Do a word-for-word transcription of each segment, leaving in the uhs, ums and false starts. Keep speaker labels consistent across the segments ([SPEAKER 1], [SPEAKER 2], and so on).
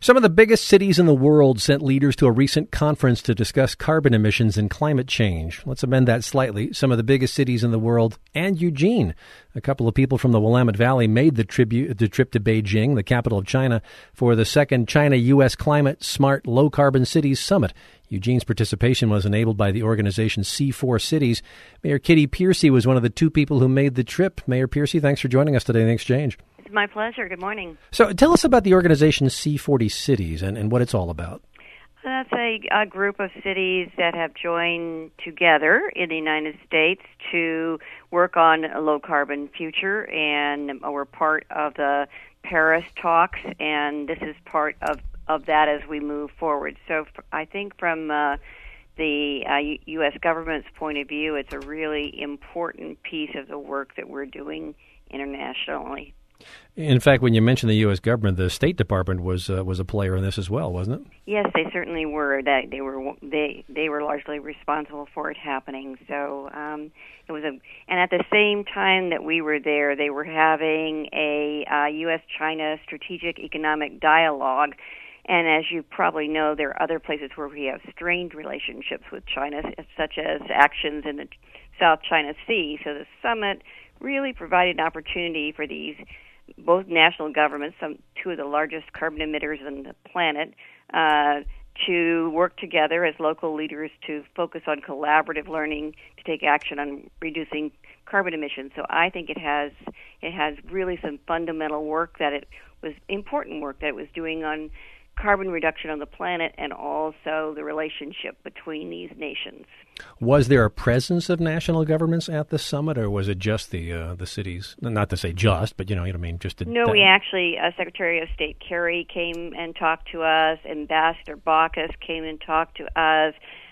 [SPEAKER 1] Some of the biggest cities in the world sent leaders to a recent conference to discuss carbon emissions and climate change. Let's amend that slightly. Some of the biggest cities in the world and Eugene. A couple of people from the Willamette Valley made the, tribute, the trip to Beijing, the capital of China, for the second China-U S Climate Smart Low Carbon Cities Summit. Eugene's participation was enabled by the organization C four Cities. Mayor Kitty Piercy was one of the two people who made the trip. Mayor Piercy, thanks for joining us today in the Exchange.
[SPEAKER 2] It's my pleasure. Good morning.
[SPEAKER 1] So tell us about the organization C forty Cities and, and what it's all about.
[SPEAKER 2] That's a, a group of cities that have joined together in the United States to work on a low-carbon future, and we're part of the Paris talks, and this is part of, of that as we move forward. So I think from uh, the uh, U S government's point of view, it's a really important piece of the work that we're doing internationally.
[SPEAKER 1] In fact, when you mentioned the U S government, the State Department was uh, was a player in this as well, wasn't it?
[SPEAKER 2] Yes, they certainly were. That they were they they were largely responsible for it happening. So um, it was a, and at the same time that we were there, they were having a uh, U S China strategic economic dialogue. And as you probably know, there are other places where we have strained relationships with China, such as actions in the South China Sea. So the summit really provided an opportunity for these both national governments, some two of the largest carbon emitters on the planet, uh, to work together as local leaders to focus on collaborative learning to take action on reducing carbon emissions. So I think it has it has really some fundamental work that it was important work that it was doing on carbon reduction on the planet and also the relationship between these nations.
[SPEAKER 1] Was there a presence of national governments at the summit, or was it just the uh, the cities? Not to say just, but you know, you know, I mean, just to,
[SPEAKER 2] no. We actually, uh, Secretary of State Kerry came and talked to us. Ambassador Baucus came and talked to us.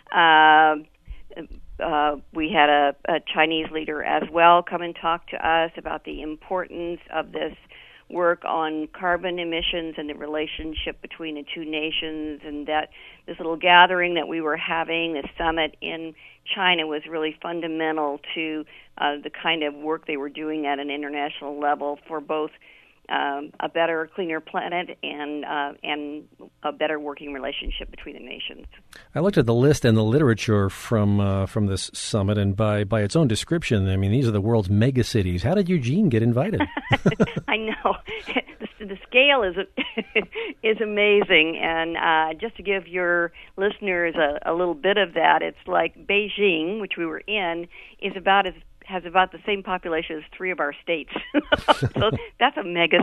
[SPEAKER 2] Uh, uh, we had a, a Chinese leader as well come and talk to us about the importance of this work on carbon emissions and the relationship between the two nations, and that this little gathering that we were having, the summit in China, was really fundamental to uh, the kind of work they were doing at an international level for both um, a better, cleaner planet and uh, and a better working relationship between the nations.
[SPEAKER 1] I looked at the list and the literature from uh, from this summit, and by, by its own description, I mean, these are the world's mega cities. How did Eugene get invited?
[SPEAKER 2] I know. The, the scale is is amazing, and uh, just to give your listeners a, a little bit of that, it's like Beijing, which we were in, is about as has about the same population as three of our states. So that's a mega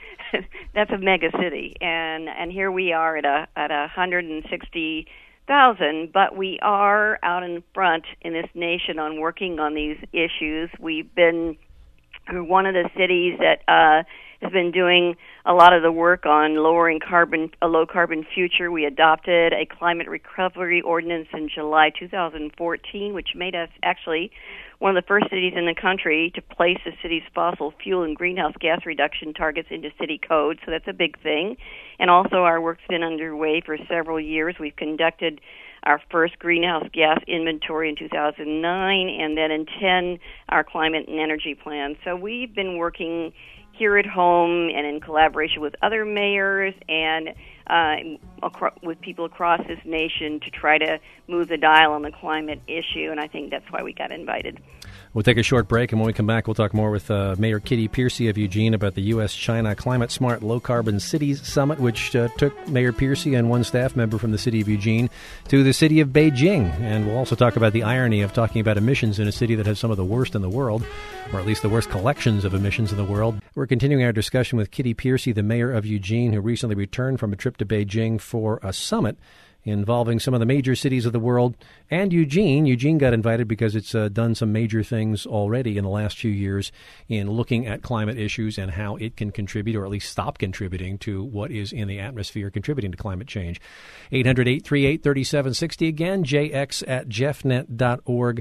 [SPEAKER 2] that's a mega city, and and here we are at a at a hundred and sixty thousand, but we are out in front in this nation on working on these issues. We've been one of the cities that uh, has been doing a lot of the work on lowering carbon, a low-carbon future. We adopted a climate recovery ordinance in July two thousand fourteen, which made us actually one of the first cities in the country to place the city's fossil fuel and greenhouse gas reduction targets into city code. So that's a big thing. And also our work's been underway for several years. We've conducted our first greenhouse gas inventory in two thousand nine, and then in ten, our climate and energy plan. So we've been working here at home and in collaboration with other mayors and uh, acro- with people across this nation to try to move the dial on the climate issue, and I think that's why we got invited.
[SPEAKER 1] We'll take a short break, and when we come back, we'll talk more with uh, Mayor Kitty Piercy of Eugene about the U S China Climate Smart Low Carbon Cities Summit, which uh, took Mayor Piercy and one staff member from the city of Eugene to the city of Beijing. And we'll also talk about the irony of talking about emissions in a city that has some of the worst in the world, or at least the worst collections of emissions in the world. We're continuing our discussion with Kitty Piercy, the mayor of Eugene, who recently returned from a trip to Beijing for a summit involving some of the major cities of the world and Eugene. Eugene got invited because it's uh, done some major things already in the last few years in looking at climate issues and how it can contribute, or at least stop contributing, to what is in the atmosphere contributing to climate change. eight hundred, eight three eight, three seven six zero. Again, j x at jeff net dot org.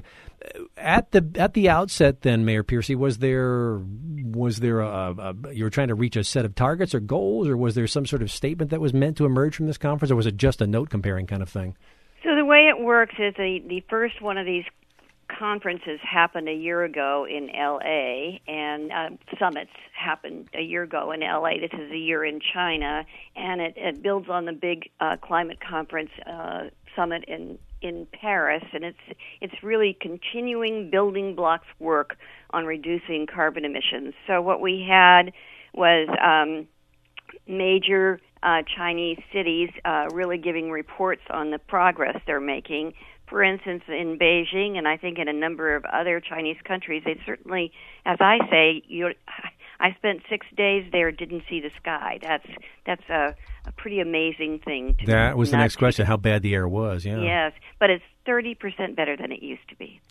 [SPEAKER 1] At the at the outset, then, Mayor Piercy, was there was there a, a you were trying to reach a set of targets or goals, or was there some sort of statement that was meant to emerge from this conference, or was it just a note comparing kind of thing?
[SPEAKER 2] So the way it works is the the first one of these conferences happened a year ago in L A, and uh, summits happened a year ago in L A. This is a year in China, and it, it builds on the big uh, climate conference uh, summit in in Paris, and it's it's really continuing building blocks work on reducing carbon emissions. So what we had was um, major uh, Chinese cities uh, really giving reports on the progress they're making. For instance, in Beijing, and I think in a number of other Chinese countries, they certainly, as I say, you, I spent six days there, didn't see the sky. That's that's a, a pretty amazing thing. To
[SPEAKER 1] that was the next
[SPEAKER 2] see.
[SPEAKER 1] question, how bad the air was. Yeah.
[SPEAKER 2] Yes, but it's thirty percent better than it used to be.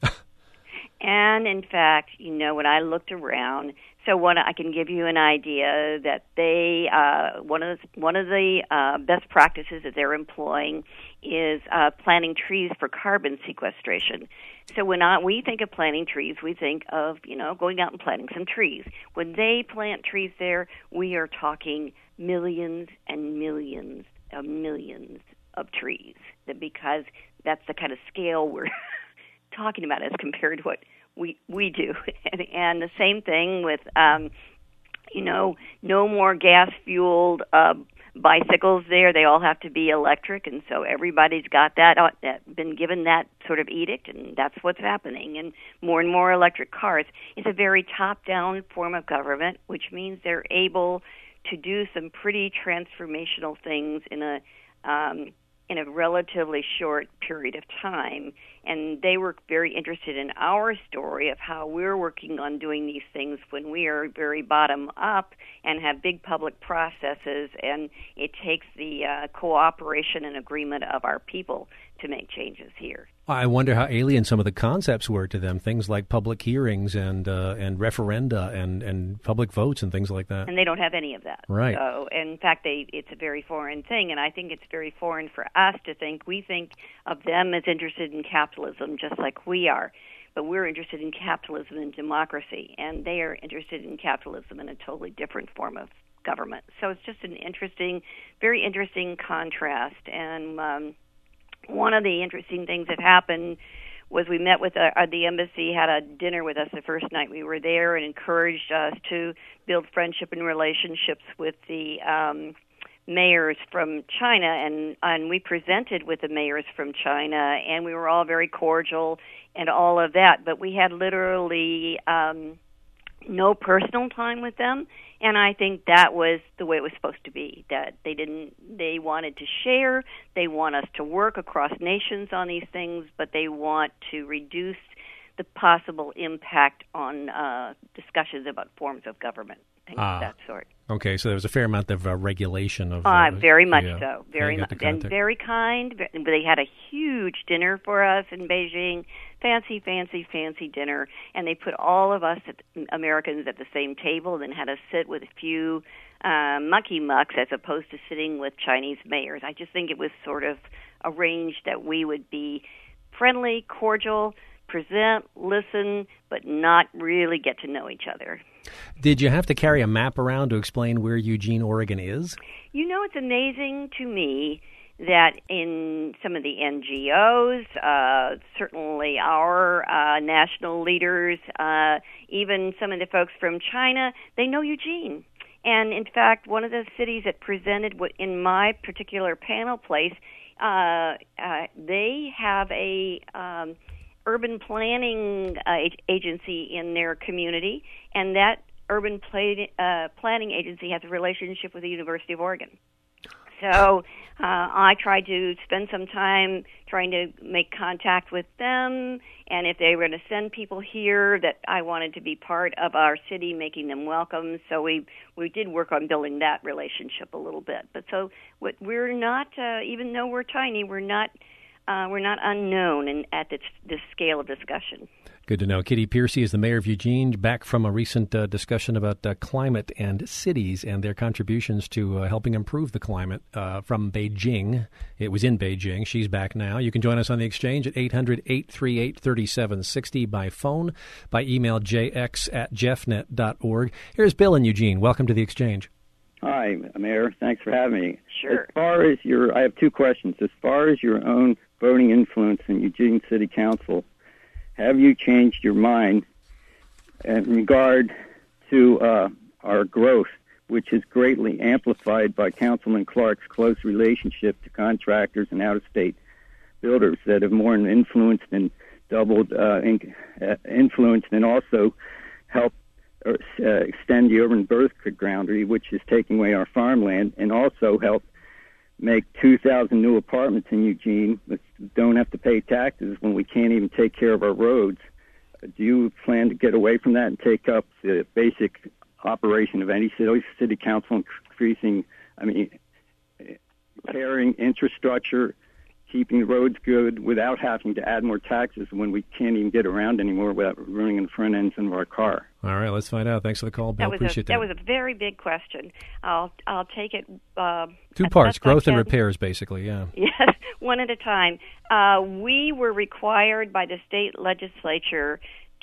[SPEAKER 2] And, in fact, you know, when I looked around, so one, I can give you an idea that they, uh, one of the, one of the uh, best practices that they're employing is uh, planting trees for carbon sequestration. So when I, we think of planting trees, we think of, you know, going out and planting some trees. When they plant trees there, we are talking millions and millions of millions of trees, because that's the kind of scale we're talking about as compared to what we we do. and, and the same thing with, um, you know, no more gas-fueled uh, bicycles there. They all have to be electric, and so everybody's got that, uh, that, been given that sort of edict, and that's what's happening. And more and more electric cars. It's a very top-down form of government, which means they're able to do some pretty transformational things in a um, in a relatively short period of time. And they were very interested in our story of how we're working on doing these things when we are very bottom up and have big public processes, and it takes the uh, cooperation and agreement of our people to make changes here.
[SPEAKER 1] I wonder how alien some of the concepts were to them, things like public hearings and uh, and referenda and, and public votes and things like that.
[SPEAKER 2] And they don't have any of that.
[SPEAKER 1] Right.
[SPEAKER 2] So, in fact, they it's a very foreign thing, and I think it's very foreign for us to think. We think of them as interested in capitalism just like we are, but we're interested in capitalism and democracy, and they are interested in capitalism in a totally different form of government. So it's just an interesting, very interesting contrast, and um, one of the interesting things that happened was we met with a, uh, the embassy, had a dinner with us the first night we were there, and encouraged us to build friendship and relationships with the um, mayors from China, and, and we presented with the mayors from China, and we were all very cordial and all of that, but we had literally um, no personal time with them. And I think that was the way it was supposed to be, that they didn't, they wanted to share, they want us to work across nations on these things, but they want to reduce the possible impact on uh, discussions about forms of government, things
[SPEAKER 1] ah,
[SPEAKER 2] of that sort.
[SPEAKER 1] Okay, so there was a fair amount of uh, regulation of...
[SPEAKER 2] Uh,
[SPEAKER 1] uh,
[SPEAKER 2] very much
[SPEAKER 1] yeah,
[SPEAKER 2] so, very much, and
[SPEAKER 1] contact.
[SPEAKER 2] very kind. They had a huge dinner for us in Beijing, fancy, fancy, fancy dinner, and they put all of us at, Americans at the same table, and then had us sit with a few uh, mucky mucks as opposed to sitting with Chinese mayors. I just think it was sort of arranged that we would be friendly, cordial, present, listen, but not really get to know each other.
[SPEAKER 1] Did you have to carry a map around to explain where Eugene, Oregon is?
[SPEAKER 2] You know, it's amazing to me that in some of the N G Os, uh, certainly our uh, national leaders, uh, even some of the folks from China, they know Eugene. And in fact, one of the cities that presented in my particular panel place, uh, uh, they have a um, urban planning uh, agency in their community, and that urban play, uh, planning agency has a relationship with the University of Oregon. So uh, I tried to spend some time trying to make contact with them, and if they were going to send people here, that I wanted to be part of our city, making them welcome. So we we did work on building that relationship a little bit. But so what, we're not, uh, even though we're tiny, we're not uh, we're not unknown in, at this, this scale of discussion.
[SPEAKER 1] Good to know. Kitty Piercy is the mayor of Eugene, back from a recent uh, discussion about uh, climate and cities and their contributions to uh, helping improve the climate uh, from Beijing. It was in Beijing. She's back now. You can join us on the exchange at eight hundred, eight three eight, three seven six zero by phone, by email j x at jeffnet dot org. Here's Bill in Eugene. Welcome to the exchange.
[SPEAKER 3] Hi, Mayor. Thanks for having me.
[SPEAKER 2] Sure.
[SPEAKER 3] As far as your, I have two questions. As far as your own voting influence in Eugene City Council, have you changed your mind in regard to uh, our growth, which is greatly amplified by Councilman Clark's close relationship to contractors and out-of-state builders that have more influenced and doubled uh, in, uh, influenced and also helped uh, extend the urban growth boundary, which is taking away our farmland, and also helped make two thousand new apartments in Eugene that don't have to pay taxes when we can't even take care of our roads. Do you plan to get away from that and take up the basic operation of any city, city council, increasing, I mean, repairing infrastructure, keeping the roads good without having to add more taxes when we can't even get around anymore without ruining the front ends of our car?
[SPEAKER 1] All right, let's find out. Thanks for the call, Bill.
[SPEAKER 2] That was
[SPEAKER 1] Appreciate
[SPEAKER 2] a,
[SPEAKER 1] that.
[SPEAKER 2] That was a very big question. I'll I'll take it. Uh,
[SPEAKER 1] Two
[SPEAKER 2] as
[SPEAKER 1] parts,
[SPEAKER 2] best I
[SPEAKER 1] growth and
[SPEAKER 2] can.
[SPEAKER 1] repairs, basically, yeah.
[SPEAKER 2] Yes, one at a time. Uh, we were required by the state legislature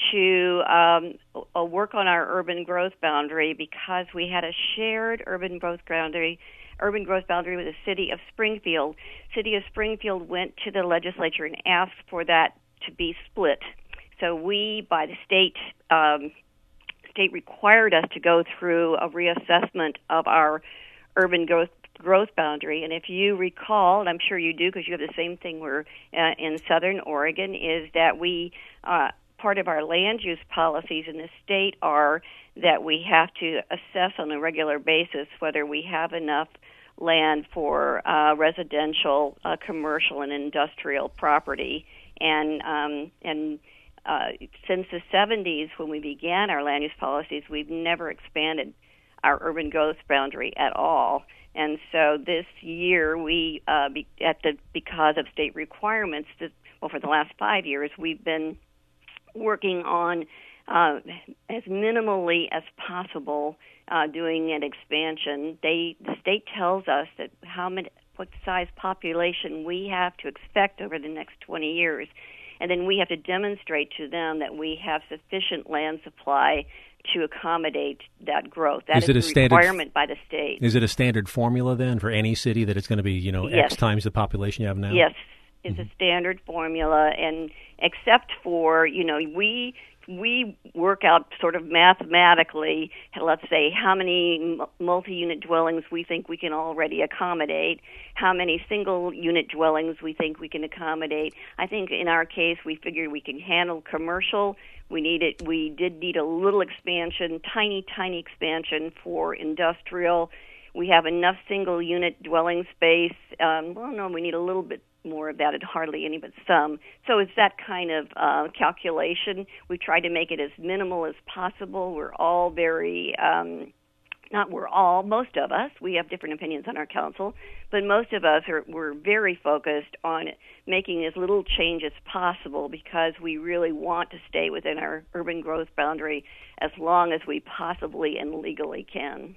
[SPEAKER 2] to um, uh, work on our urban growth boundary because we had a shared urban growth boundary urban growth boundary with the city of Springfield. City of Springfield went to the legislature and asked for that to be split. So we, by the state, um, state required us to go through a reassessment of our urban growth growth boundary. And if you recall, and I'm sure you do because you have the same thing we're uh, in Southern Oregon, is that we uh, part of our land use policies in the state are that we have to assess on a regular basis whether we have enough land for uh, residential, uh, commercial, and industrial property. And um, and uh, since the seventies, when we began our land use policies, we've never expanded our urban growth boundary at all. And so this year, we uh, be, at the because of state requirements, that, well, for the last five years, we've been working on uh, as minimally as possible uh, doing an expansion. They the state tells us that how many what size population we have to expect over the next twenty years, and then we have to demonstrate to them that we have sufficient land supply to accommodate that growth. That
[SPEAKER 1] is,
[SPEAKER 2] is
[SPEAKER 1] it a
[SPEAKER 2] a
[SPEAKER 1] standard,
[SPEAKER 2] requirement by the state.
[SPEAKER 1] Is it a standard formula then for any city that it's going to be, you know,
[SPEAKER 2] Yes.
[SPEAKER 1] X times the population you have now?
[SPEAKER 2] Yes, it's
[SPEAKER 1] Mm-hmm.
[SPEAKER 2] a standard formula, and except for, you know, we we work out sort of mathematically, let's say, how many m- multi-unit dwellings we think we can already accommodate, how many single-unit dwellings we think we can accommodate. I think in our case, we figured we can handle commercial. We needed, we did need a little expansion, tiny, tiny expansion for industrial. We have enough single-unit dwelling space. Um, well, no, we need a little bit more of that, and hardly any, but some. So it's that kind of uh, calculation. We try to make it as minimal as possible. We're all very, um, not we're all, most of us, we have different opinions on our council, but most of us are we're very focused on making as little change as possible because we really want to stay within our urban growth boundary as long as we possibly and legally can.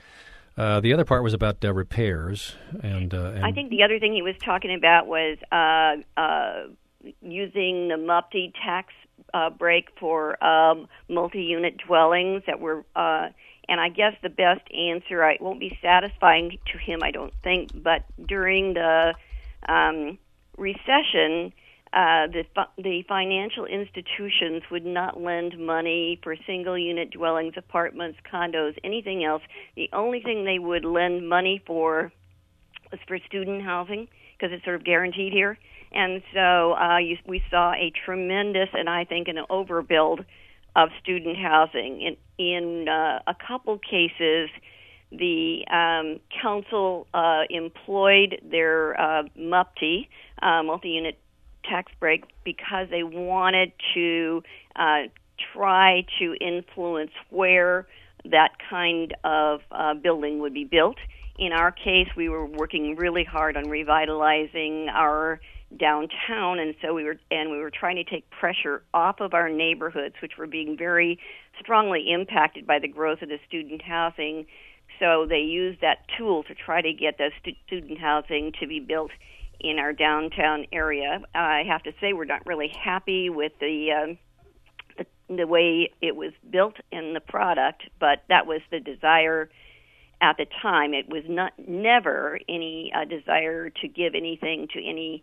[SPEAKER 1] Uh, the other part was about uh, repairs, and, uh, and
[SPEAKER 2] I think the other thing he was talking about was uh, uh, using the M U P T tax uh, break for um, multi-unit dwellings that were, uh, and I guess the best answer, I won't be satisfying to him, I don't think, but during the um, recession, Uh, the the financial institutions would not lend money for single-unit dwellings, apartments, condos, anything else. The only thing they would lend money for was for student housing because it's sort of guaranteed here. And so uh, you, we saw a tremendous, and I think an overbuild of student housing. In, in uh, a couple cases, the um, council uh, employed their uh, M U P T, uh, multi-unit tax break, because they wanted to uh, try to influence where that kind of uh, building would be built. In our case, we were working really hard on revitalizing our downtown, and so we were and we were trying to take pressure off of our neighborhoods, which were being very strongly impacted by the growth of the student housing. So they used that tool to try to get the stu- student housing to be built in our downtown area. I have to say we're not really happy with the, um, the the way it was built and the product, but that was the desire at the time. It was not never any uh, desire to give anything to any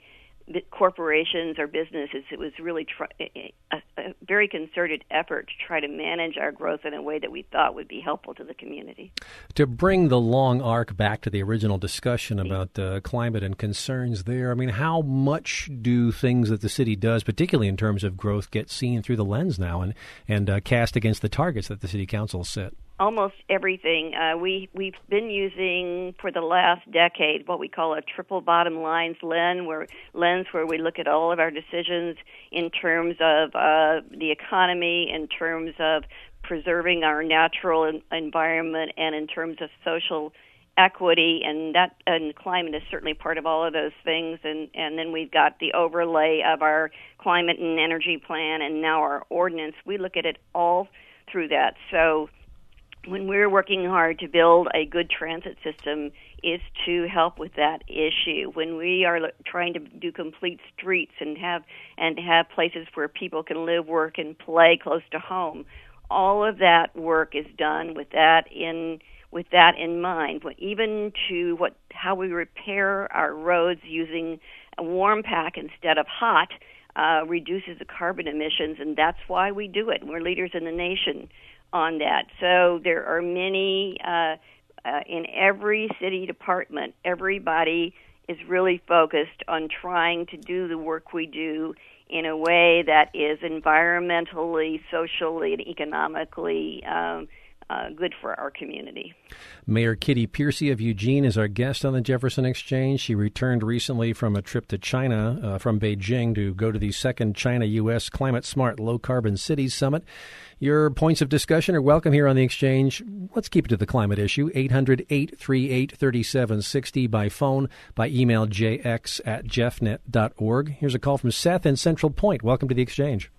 [SPEAKER 2] corporations or businesses. It was really try, a, a very concerted effort to try to manage our growth in a way that we thought would be helpful to the community.
[SPEAKER 1] To bring the long arc back to the original discussion about uh, climate and concerns there, I mean, how much do things that the city does, particularly in terms of growth, get seen through the lens now and, and uh, cast against the targets that the city council set?
[SPEAKER 2] Almost everything. Uh, we, we've been using for the last decade what we call a triple bottom lines lens, where, lens where we look at all of our decisions in terms of uh, the economy, in terms of preserving our natural en- environment, and in terms of social equity, and that and climate is certainly part of all of those things. And, and then we've got the overlay of our climate and energy plan and now our ordinance. We look at it all through that. So when we're working hard to build a good transit system, is to help with that issue. When we are trying to do complete streets and have and have places where people can live, work, and play close to home, all of that work is done with that in with that in mind. Even to what how we repair our roads using a warm pack instead of hot uh, reduces the carbon emissions, and that's why we do it. We're leaders in the nation on that. So there are many, uh, uh, in every city department, everybody is really focused on trying to do the work we do in a way that is environmentally, socially, and economically um, uh, good for our community.
[SPEAKER 1] Mayor Kitty Piercy of Eugene is our guest on the Jefferson Exchange. She returned recently from a trip to China uh, from Beijing to go to the second China-U S Climate Smart Low Carbon Cities Summit. Your points of discussion are welcome here on the Exchange. Let's keep it to the climate issue. eight hundred, eight three eight, three seven six zero by phone, by email, j x at jeffnet dot org. Here's a call from Seth in Central Point. Welcome to the Exchange.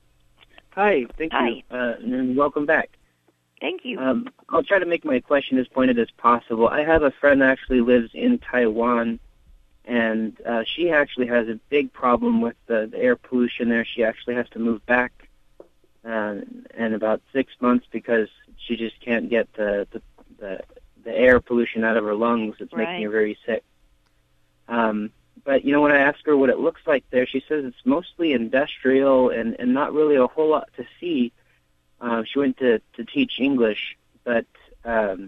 [SPEAKER 4] Hi, thank
[SPEAKER 2] Hi.
[SPEAKER 4] you, uh, and welcome back.
[SPEAKER 2] Thank you.
[SPEAKER 4] Um, I'll try to make my question as pointed as possible. I have a friend that actually lives in Taiwan, and uh, she actually has a big problem with the, the air pollution there. She actually has to move back uh, in about six months because she just can't get the the, the, the air pollution out of her lungs. It's
[SPEAKER 2] Right.
[SPEAKER 4] making her very sick. Um, but, you know, when I ask her what it looks like there, she says it's mostly industrial and, and not really a whole lot to see. Uh, she went to, to teach English, but um,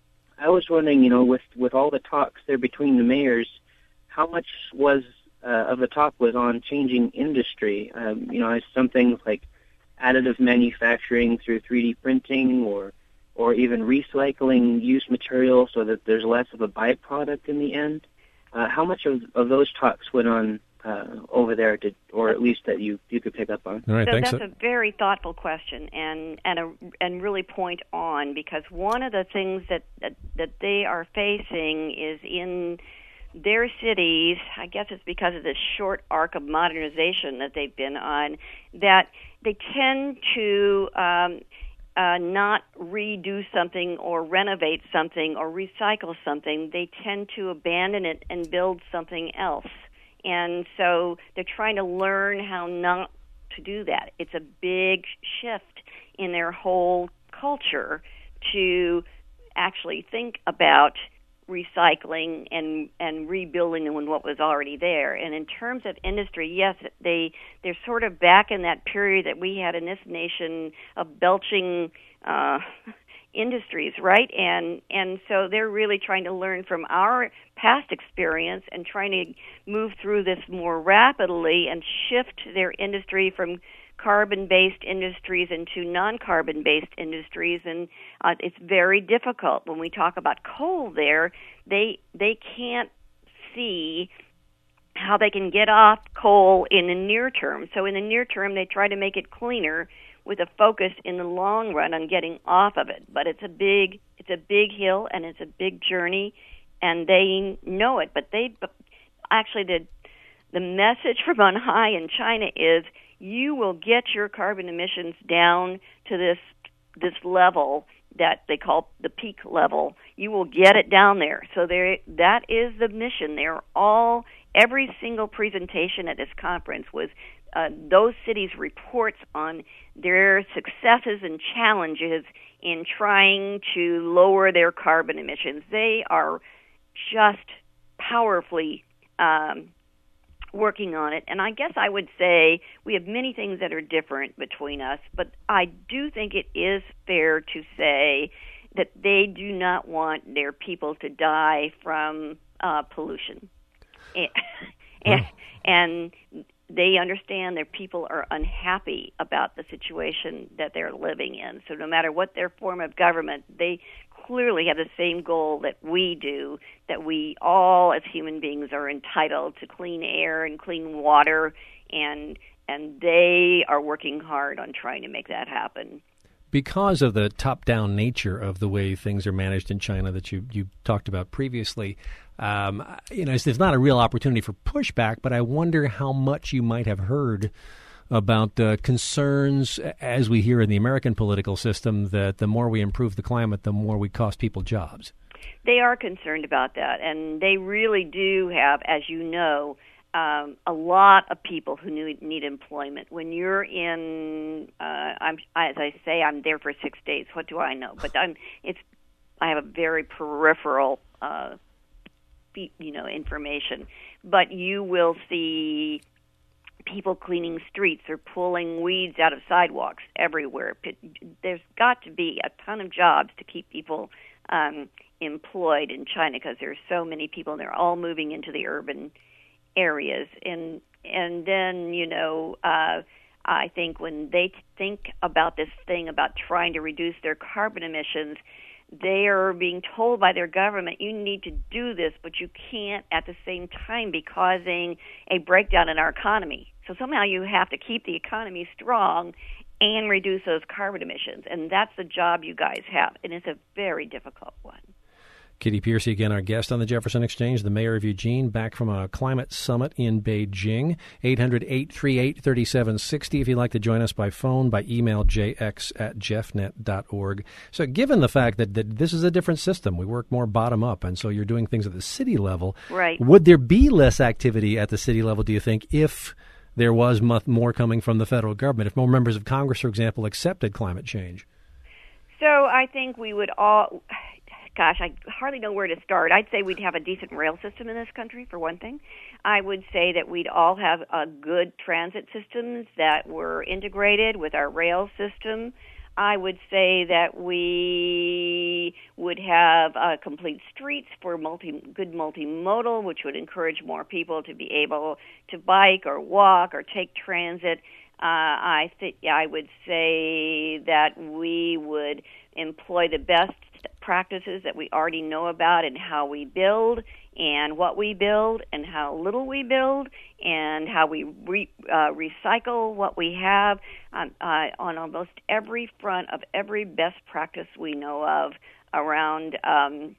[SPEAKER 4] I was wondering, you know, with, with all the talks there between the mayors, how much was uh, of the talk was on changing industry? Um, you know, some things like additive manufacturing through three D printing, or or even recycling used material so that there's less of a byproduct in the end. Uh, how much of, of those talks went on uh, over there, to, or at least that you, you could pick up on?
[SPEAKER 1] All right,
[SPEAKER 2] so
[SPEAKER 1] thanks.
[SPEAKER 2] that's a very thoughtful question, and and a, and really point on, because one of the things that, that that they are facing is in their cities. I guess it's because of this short arc of modernization that they've been on, that they tend to um, uh, not redo something or renovate something or recycle something. They tend to abandon it and build something else. And so they're trying to learn how not to do that. It's a big shift in their whole culture to actually think about recycling and and rebuilding on what was already there. And in terms of industry, yes, they they're sort of back in that period that we had in this nation of belching uh, industries, right? And and so they're really trying to learn from our past experience and trying to move through this more rapidly and shift their industry from carbon-based industries into non-carbon-based industries, and uh, it's very difficult. When we talk about coal there, they they can't see how they can get off coal in the near term. So in the near term, they try to make it cleaner with a focus in the long run on getting off of it. But it's a big it's a big hill, and it's a big journey, and they know it. But they actually did. The message from on high in China is, you will get your carbon emissions down to this this level that they call the peak level. You will get it down there. So there, that is the mission. They're all, every single presentation at this conference was uh, those cities' reports on their successes and challenges in trying to lower their carbon emissions. They are just powerfully um, working on it. And I guess I would say we have many things that are different between us, but I do think it is fair to say that they do not want their people to die from uh, pollution. And, and, and they understand their people are unhappy about the situation that they're living in. So no matter what their form of government, they clearly have the same goal that we do, that we all as human beings are entitled to clean air and clean water, and and they are working hard on trying to make that happen.
[SPEAKER 1] Because of the top-down nature of the way things are managed in China that you, you talked about previously, um, you know, there's not a real opportunity for pushback, but I wonder how much you might have heard about uh, concerns, as we hear in the American political system, that the more we improve the climate, the more we cost people jobs.
[SPEAKER 2] They are concerned about that, and they really do have, as you know, Um, a lot of people who need, need employment. When you're in, uh, I'm, as I say, I'm there for six days. What do I know? But I'm, it's, I have a very peripheral, uh, you know, information. But you will see people cleaning streets or pulling weeds out of sidewalks everywhere. There's got to be a ton of jobs to keep people um, employed in China because there's so many people, and they're all moving into the urban areas. And and then, you know, uh, I think when they think about this thing about trying to reduce their carbon emissions, they are being told by their government, you need to do this, but you can't at the same time be causing a breakdown in our economy. So somehow you have to keep the economy strong and reduce those carbon emissions. And that's the job you guys have. And it's a very difficult one.
[SPEAKER 1] Kitty Piercy, again, our guest on the Jefferson Exchange, the mayor of Eugene, back from a climate summit in Beijing. eight hundred, eight three eight, three seven six zero if you'd like to join us by phone, by email, j x at jeffnet dot org. So given the fact that, that this is a different system, we work more bottom-up, and so you're doing things at the city level,
[SPEAKER 2] right?
[SPEAKER 1] Would there be less activity at the city level, do you think, if there was more coming from the federal government, if more members of Congress, for example, accepted climate change?
[SPEAKER 2] So I think we would all... Gosh, I hardly know where to start. I'd say we'd have a decent rail system in this country, for one thing. I would say that we'd all have uh, good transit systems that were integrated with our rail system. I would say that we would have uh, complete streets for multi, good multimodal, which would encourage more people to be able to bike or walk or take transit. Uh, I think I would say that we would employ the best practices that we already know about and how we build and what we build and how little we build and how we re, uh, recycle what we have um, uh, on almost every front of every best practice we know of around um,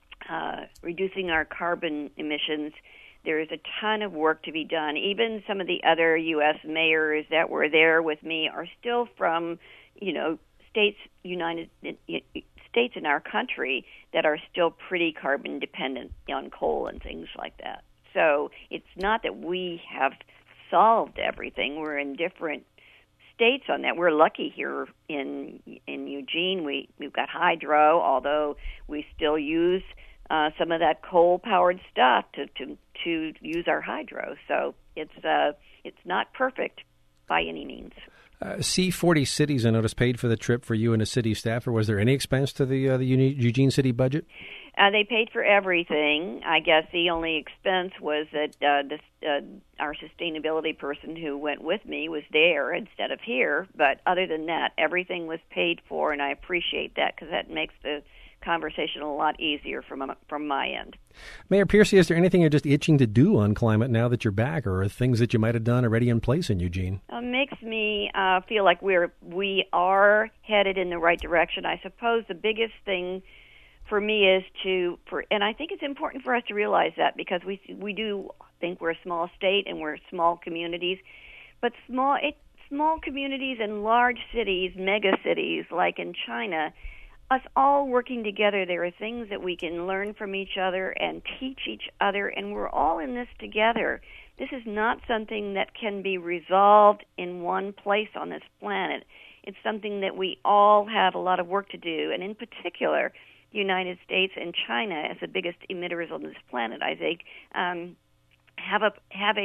[SPEAKER 2] uh, reducing our carbon emissions. There is a ton of work to be done. Even some of the other U S mayors that were there with me are still from, you know, states, United States in our country that are still pretty carbon dependent on coal and things like that. So it's not that we have solved everything. We're in different states on that. We're lucky here in in Eugene. We we've got hydro, although we still use uh, some of that coal-powered stuff to, to to use our hydro. So it's uh, it's not perfect by any means.
[SPEAKER 1] Uh, C forty Cities, I noticed, paid for the trip for you and a city staff. Or was there any expense to the uh, the Eugene City budget?
[SPEAKER 2] Uh, they paid for everything. I guess the only expense was that uh, this, uh, our sustainability person who went with me was there instead of here. But other than that, everything was paid for, and I appreciate that because that makes the conversation a lot easier from from my end.
[SPEAKER 1] Mayor Piercy, is there anything you're just itching to do on climate now that you're back, or things that you might have done already in place in Eugene?
[SPEAKER 2] It uh, makes me uh, feel like we're we are headed in the right direction. I suppose the biggest thing for me is to, for, and I think it's important for us to realize that because we we do think we're a small state and we're small communities, but small it, small communities and large cities, mega cities like in China. Us all working together, there are things that we can learn from each other and teach each other, and we're all in this together. This is not something that can be resolved in one place on this planet. It's something that we all have a lot of work to do, and in particular, the United States and China, as the biggest emitters on this planet, I think, um, have a have a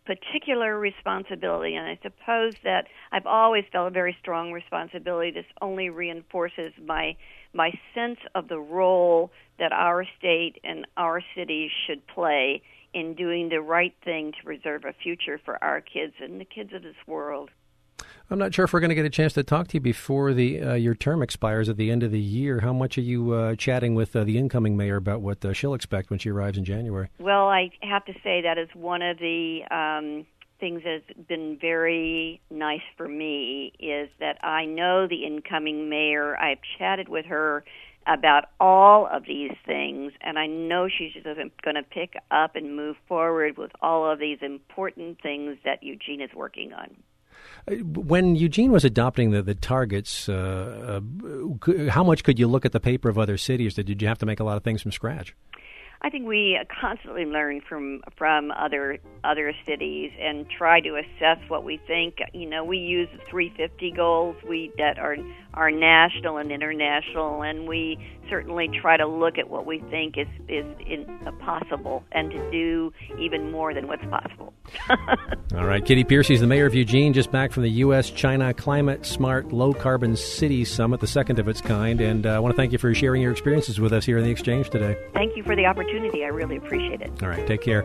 [SPEAKER 2] particular responsibility, and I suppose that I've always felt a very strong responsibility. This only reinforces my my sense of the role that our state and our city should play in doing the right thing to preserve a future for our kids and the kids of this world.
[SPEAKER 1] I'm not sure if we're going to get a chance to talk to you before the uh, your term expires at the end of the year. How much are you uh, chatting with uh, the incoming mayor about what uh, she'll expect when she arrives in January?
[SPEAKER 2] Well, I have to say that is one of the um, things that's been very nice for me is that I know the incoming mayor. I've chatted with her about all of these things, and I know she's just going to pick up and move forward with all of these important things that Eugene is working on.
[SPEAKER 1] When Eugene was adopting the, the targets, uh, uh, how much could you look at the paper of other cities? Did you have to make a lot of things from scratch?
[SPEAKER 2] I think we constantly learn from from other other cities and try to assess what we think. You know, we use the three fifty goals we that are are national and international, and we certainly try to look at what we think is is in, uh, possible and to do even more than what's possible.
[SPEAKER 1] All right, Kitty Piercy is the mayor of Eugene, just back from the U S China Climate Smart Low Carbon Cities Summit, the second of its kind, and uh, I want to thank you for sharing your experiences with us here in the Exchange today.
[SPEAKER 2] Thank you for the opportunity. I really appreciate it.
[SPEAKER 1] All right, take care.